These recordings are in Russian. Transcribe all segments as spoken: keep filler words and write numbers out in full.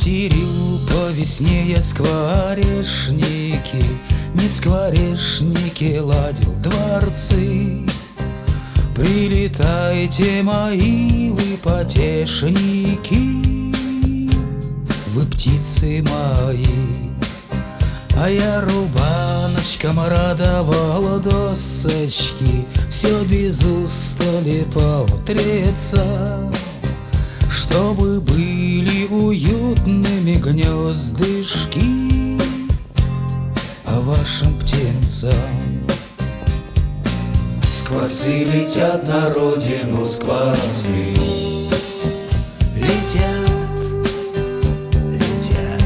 Материл по весне я скворечники, не скворечники ладил дворцы. Прилетайте, мои вы потешники, вы птицы мои. А я рубаночком радовала досочки, все без устали поутреться, чтобы были уютными гнездышки а вашим птенцам. Скворцы летят на родину, скворцы Летят, летят.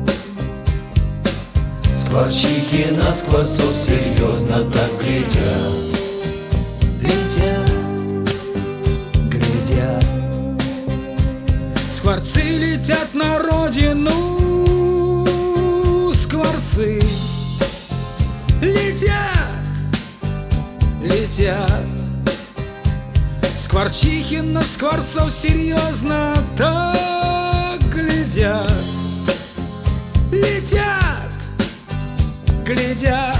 Скворчихи на скворцов серьезно так глядят. Летят, глядят. Скворцы летят на родину, скворцы летят, летят. Скворчихи на скворцов серьезно так глядят. Летят, глядят.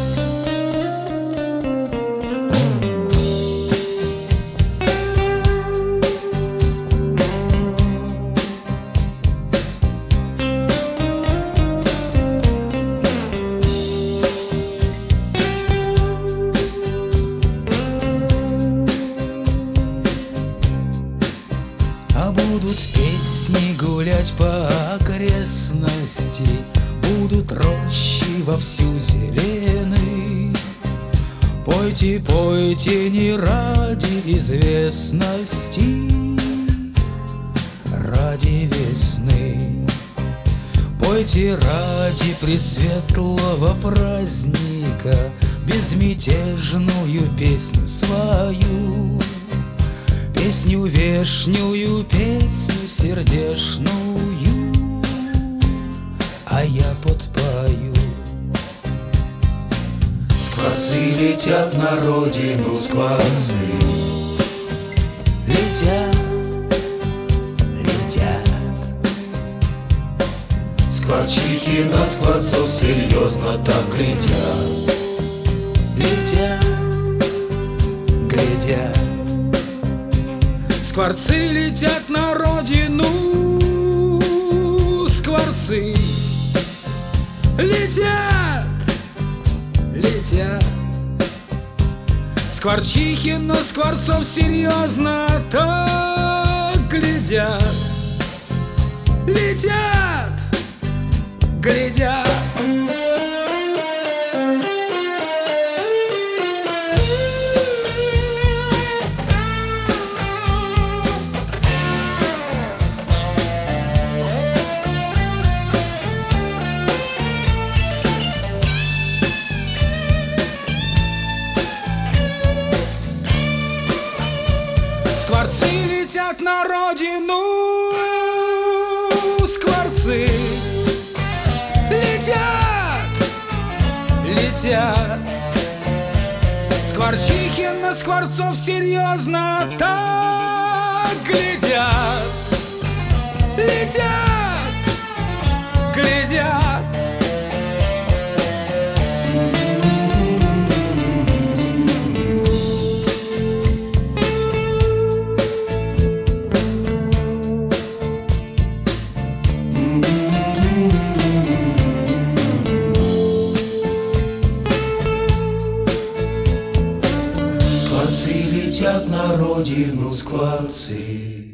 А будут песни гулять по окрестности, будут рощи вовсю зелены. Пойте, пойте не ради известности, ради весны. Пойте ради пресветлого праздника безмятежную песню свою, песню вешнюю, песню сердечную, а я подпою. Скворцы летят на родину, скворцы Летят, летят. Скворчихи на скворцов серьезно так глядят. Летят, глядят. Скворцы летят на родину, скворцы летят, летят. Скворчихи на скворцов серьезно так глядят. Летят, глядят. Скворцы летят на родину, скворцы летят, летят. Скворчихи на скворцов серьезно так глядят. Летят, глядят. Скворцы летят на родину, скворцы